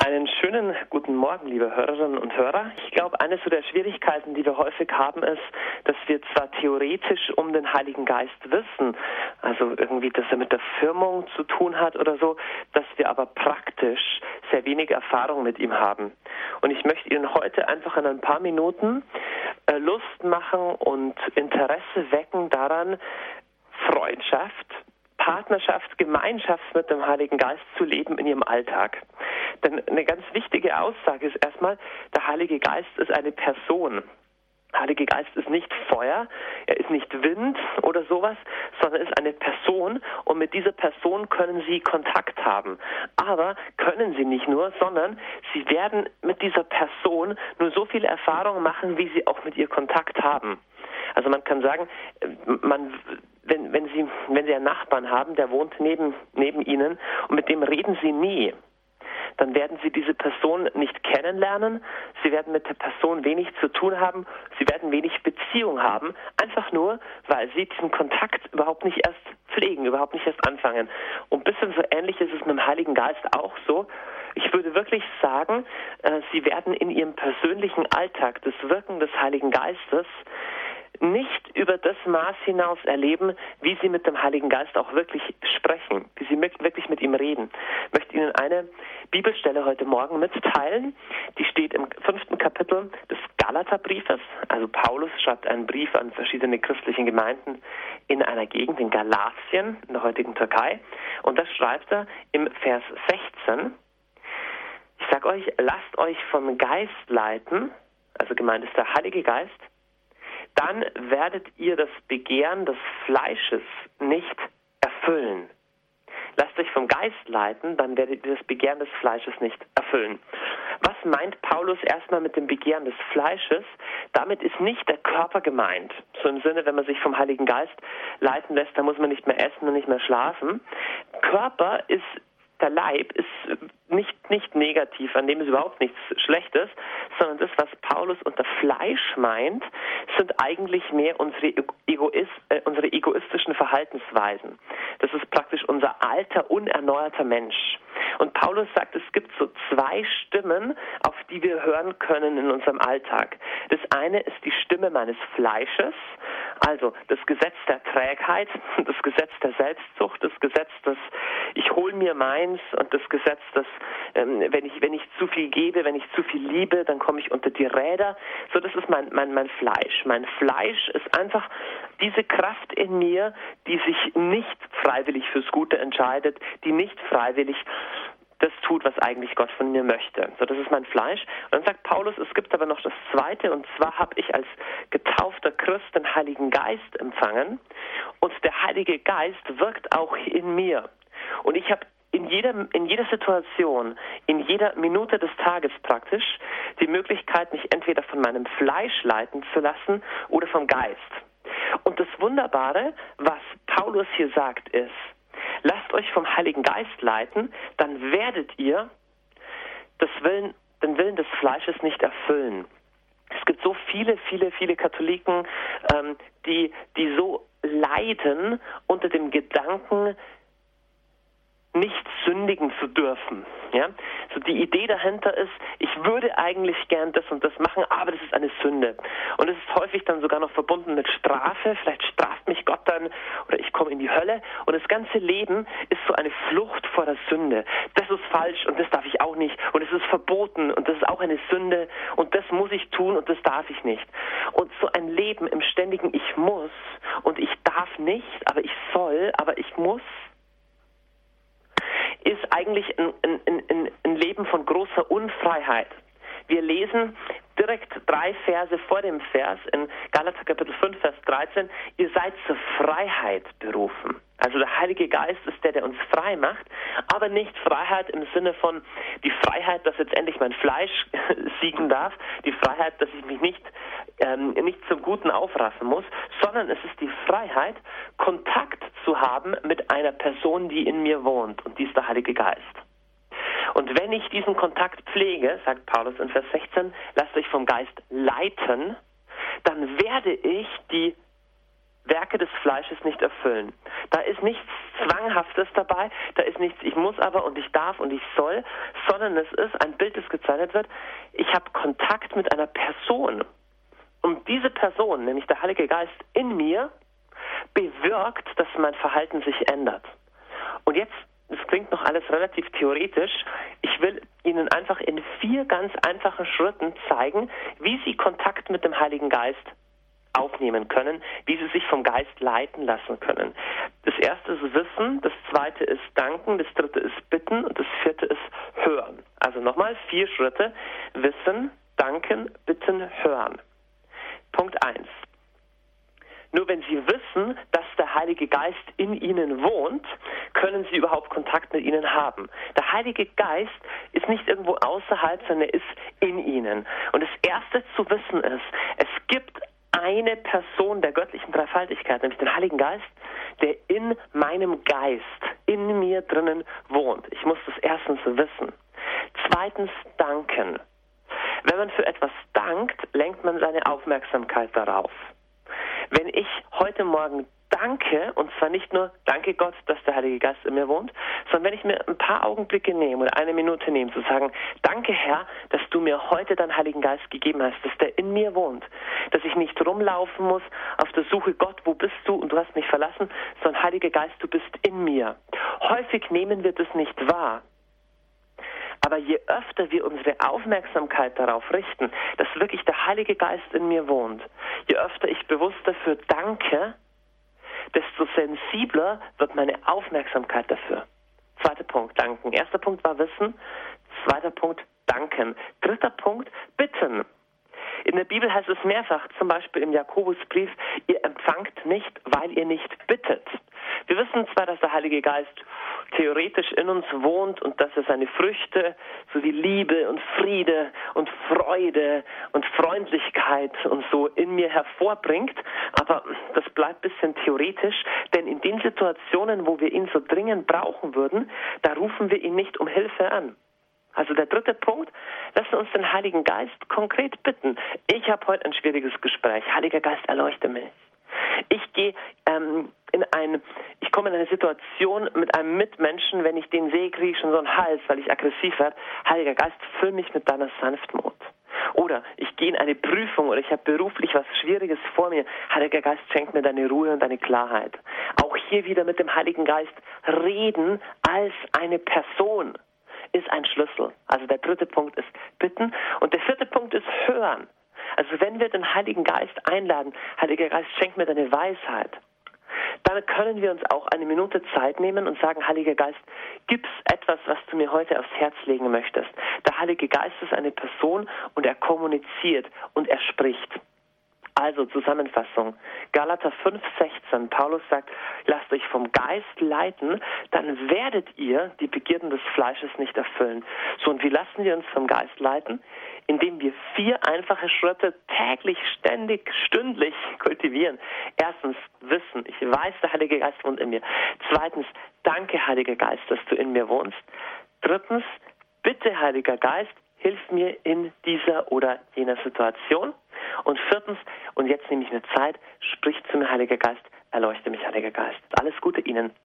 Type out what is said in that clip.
Einen schönen guten Morgen, liebe Hörerinnen und Hörer. Ich glaube, eine so der Schwierigkeiten, die wir häufig haben, ist, dass wir zwar theoretisch um den Heiligen Geist wissen, also irgendwie, dass er mit der Firmung zu tun hat oder so, dass wir aber praktisch sehr wenig Erfahrung mit ihm haben. Und ich möchte Ihnen heute einfach in ein paar Minuten Lust machen und Interesse wecken daran, Freundschaft, Partnerschaft, Gemeinschaft mit dem Heiligen Geist zu leben in ihrem Alltag. Denn eine ganz wichtige Aussage ist erstmal, der Heilige Geist ist eine Person. Der Heilige Geist ist nicht Feuer, er ist nicht Wind oder sowas, sondern ist eine Person und mit dieser Person können Sie Kontakt haben. Aber können Sie nicht nur, sondern Sie werden mit dieser Person nur so viel Erfahrung machen, wie Sie auch mit ihr Kontakt haben. Also man kann sagen, wenn Sie einen Nachbarn haben, der wohnt neben Ihnen und mit dem reden Sie nie, dann werden Sie diese Person nicht kennenlernen, Sie werden mit der Person wenig zu tun haben, Sie werden wenig Beziehung haben, einfach nur, weil Sie diesen Kontakt überhaupt nicht erst pflegen, überhaupt nicht erst anfangen. Und ein bisschen so ähnlich ist es mit dem Heiligen Geist auch so. Ich würde wirklich sagen, Sie werden in Ihrem persönlichen Alltag das Wirken des Heiligen Geistes nicht über das Maß hinaus erleben, wie Sie mit dem Heiligen Geist auch wirklich sprechen, wie Sie wirklich mit ihm reden. Ich möchte Ihnen eine Bibelstelle heute Morgen mitteilen, die steht im 5. Kapitel des Galaterbriefes. Also Paulus schreibt einen Brief an verschiedene christliche Gemeinden in einer Gegend in Galatien, in der heutigen Türkei. Und das schreibt er im Vers 16. Ich sage euch, lasst euch vom Geist leiten, also gemeint ist der Heilige Geist, dann werdet ihr das Begehren des Fleisches nicht erfüllen. Lasst euch vom Geist leiten, dann werdet ihr das Begehren des Fleisches nicht erfüllen. Was meint Paulus erstmal mit dem Begehren des Fleisches? Damit ist nicht der Körper gemeint. So im Sinne, wenn man sich vom Heiligen Geist leiten lässt, dann muss man nicht mehr essen und nicht mehr schlafen. Körper ist, der Leib ist nicht negativ, an dem ist überhaupt nichts Schlechtes, sondern das, was Paulus unter Fleisch meint, sind eigentlich mehr unsere egoistischen Verhaltensweisen. Das ist praktisch unser alter, unerneuerter Mensch. Und Paulus sagt, es gibt so zwei Stimmen, auf die wir hören können in unserem Alltag. Das eine ist die Stimme meines Fleisches, also das Gesetz der Trägheit, das Gesetz der Selbstsucht, das Gesetz, das ich hole mir meins und das Gesetz, das wenn ich zu viel gebe, wenn ich zu viel liebe, dann komme ich unter die Räder. So, das ist mein Fleisch. Mein Fleisch ist einfach diese Kraft in mir, die sich nicht freiwillig fürs Gute entscheidet, die nicht freiwillig das tut, was eigentlich Gott von mir möchte. So, das ist mein Fleisch. Und dann sagt Paulus, es gibt aber noch das Zweite, und zwar habe ich als getaufter Christ den Heiligen Geist empfangen und der Heilige Geist wirkt auch in mir. Und ich habe in jeder Situation, in jeder Minute des Tages praktisch die Möglichkeit, mich entweder von meinem Fleisch leiten zu lassen oder vom Geist. Und das Wunderbare, was Paulus hier sagt, ist, lasst euch vom Heiligen Geist leiten, dann werdet ihr den Willen des Fleisches nicht erfüllen. Es gibt so viele Katholiken, die so leiden unter dem Gedanken, nicht sündigen zu dürfen. Ja? So die Idee dahinter ist, ich würde eigentlich gern das und das machen, aber das ist eine Sünde. Und es ist häufig dann sogar noch verbunden mit Strafe. Vielleicht straft mich Gott dann oder ich komme in die Hölle. Und das ganze Leben ist so eine Flucht vor der Sünde. Das ist falsch und das darf ich auch nicht. Und es ist verboten und das ist auch eine Sünde. Und das muss ich tun und das darf ich nicht. Und so ein Leben im ständigen Ich muss und ich darf nicht, aber ich soll, aber ich muss, ist eigentlich ein Leben von großer Unfreiheit. Wir lesen direkt 3 Verse vor dem Vers in Galater Kapitel 5, Vers 13, ihr seid zur Freiheit berufen. Also der Heilige Geist ist der uns frei macht, aber nicht Freiheit im Sinne von die Freiheit, dass jetzt endlich mein Fleisch siegen darf, die Freiheit, dass ich mich nicht zum Guten aufraffen muss, sondern es ist die Freiheit, Kontakt zu haben mit einer Person, die in mir wohnt, und die ist der Heilige Geist. Und wenn ich diesen Kontakt pflege, sagt Paulus in Vers 16, lasst euch vom Geist leiten, dann werde ich die Werke des Fleisches nicht erfüllen. Da ist nichts Zwanghaftes dabei, da ist nichts, ich muss aber und ich darf und ich soll, sondern es ist ein Bild, das gezeichnet wird, ich habe Kontakt mit einer Person. Und diese Person, nämlich der Heilige Geist in mir, bewirkt, dass mein Verhalten sich ändert. Und jetzt, das klingt noch alles relativ theoretisch, ich will Ihnen einfach in 4 ganz einfachen Schritten zeigen, wie Sie Kontakt mit dem Heiligen Geist aufnehmen können, wie Sie sich vom Geist leiten lassen können. Das erste ist Wissen, das zweite ist Danken, das dritte ist Bitten und das vierte ist Hören. Also nochmal 4 Schritte: Wissen, Danken, Bitten, Hören. Punkt 1. Nur wenn Sie wissen, dass der Heilige Geist in Ihnen wohnt, können Sie überhaupt Kontakt mit Ihnen haben. Der Heilige Geist ist nicht irgendwo außerhalb, sondern er ist in Ihnen. Und das Erste zu wissen ist, es gibt eine Person der göttlichen Dreifaltigkeit, nämlich den Heiligen Geist, der in meinem Geist, in mir drinnen wohnt. Ich muss das erstens wissen. Zweitens danken. Wenn man für etwas dankt, lenkt man seine Aufmerksamkeit darauf. Wenn ich heute Morgen danke, und zwar nicht nur danke Gott, dass der Heilige Geist in mir wohnt, sondern wenn ich mir ein paar Augenblicke nehme oder eine Minute nehme, zu sagen, danke Herr, dass du mir heute deinen Heiligen Geist gegeben hast, dass der in mir wohnt, dass ich nicht rumlaufen muss auf der Suche, Gott, wo bist du und du hast mich verlassen, sondern Heiliger Geist, du bist in mir. Häufig nehmen wir das nicht wahr. Aber je öfter wir unsere Aufmerksamkeit darauf richten, dass wirklich der Heilige Geist in mir wohnt, je öfter ich bewusst dafür danke, desto sensibler wird meine Aufmerksamkeit dafür. Zweiter Punkt, danken. Erster Punkt war Wissen. Zweiter Punkt, danken. Dritter Punkt, bitten. In der Bibel heißt es mehrfach, zum Beispiel im Jakobusbrief, ihr empfangt nicht, weil ihr nicht bittet. Wir wissen zwar, dass der Heilige Geist theoretisch in uns wohnt und dass er seine Früchte sowie Liebe und Friede und Freude und Freundlichkeit und so in mir hervorbringt, aber das bleibt ein bisschen theoretisch, denn in den Situationen, wo wir ihn so dringend brauchen würden, da rufen wir ihn nicht um Hilfe an. Also der dritte Punkt, lassen wir uns den Heiligen Geist konkret bitten. Ich habe heute ein schwieriges Gespräch. Heiliger Geist, erleuchte mich. Ich komme in eine Situation mit einem Mitmenschen, wenn ich den sehe, kriege ich schon so einen Hals, weil ich aggressiv werde. Heiliger Geist, füll mich mit deiner Sanftmut. Oder ich gehe in eine Prüfung oder ich habe beruflich was Schwieriges vor mir. Heiliger Geist, schenk mir deine Ruhe und deine Klarheit. Auch hier wieder mit dem Heiligen Geist reden als eine Person ist ein Schlüssel. Also der dritte Punkt ist bitten und der vierte Punkt ist hören. Also wenn wir den Heiligen Geist einladen, Heiliger Geist, schenk mir deine Weisheit, dann können wir uns auch eine Minute Zeit nehmen und sagen, Heiliger Geist, gibt's etwas, was du mir heute aufs Herz legen möchtest? Der Heilige Geist ist eine Person und er kommuniziert und er spricht. Also Zusammenfassung, Galater 5,16, Paulus sagt, lasst euch vom Geist leiten, dann werdet ihr die Begierden des Fleisches nicht erfüllen. So, und wie lassen wir uns vom Geist leiten? Indem wir 4 einfache Schritte täglich, ständig, stündlich kultivieren. Erstens, Wissen, ich weiß, der Heilige Geist wohnt in mir. Zweitens, danke, Heiliger Geist, dass du in mir wohnst. Drittens, bitte, Heiliger Geist, hilf mir in dieser oder jener Situation. Und viertens, und jetzt nehme ich mir Zeit, sprich zu mir, Heiliger Geist, erleuchte mich, Heiliger Geist. Alles Gute Ihnen.